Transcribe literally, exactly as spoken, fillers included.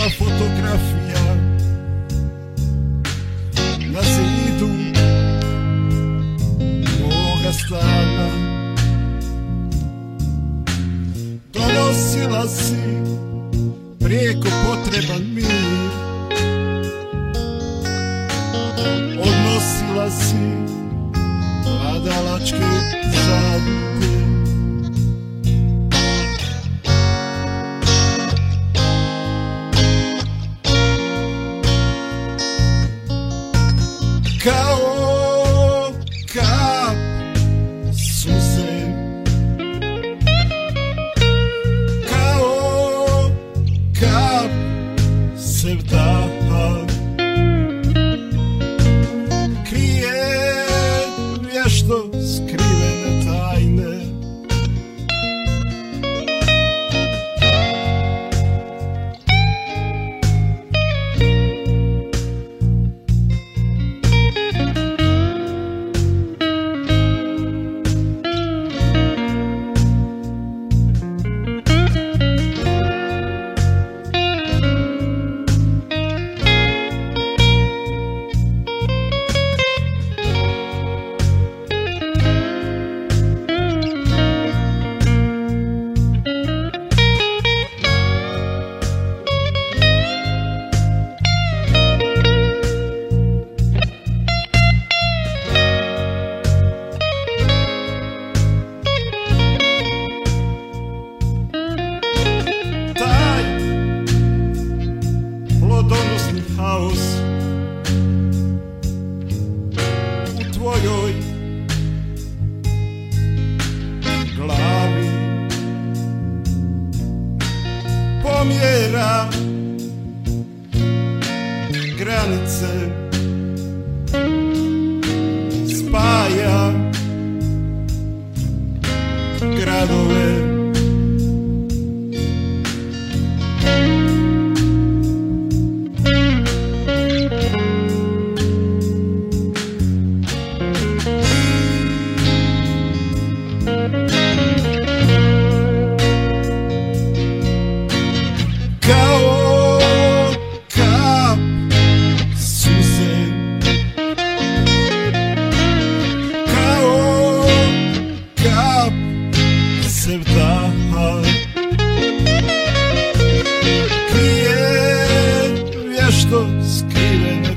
fotografija na zidu moga stana. Donosila si prijeko potreban mir, odnosila si vladalačke žalbe. Kao kap suze, kao kap sevdaha, krije vješto skrivene tajne. Plodonosni haos u tvojoj glavi pomjera granice, spaja gradove. Kao kap suze, kao kap sevdaha, krije vješto skrivene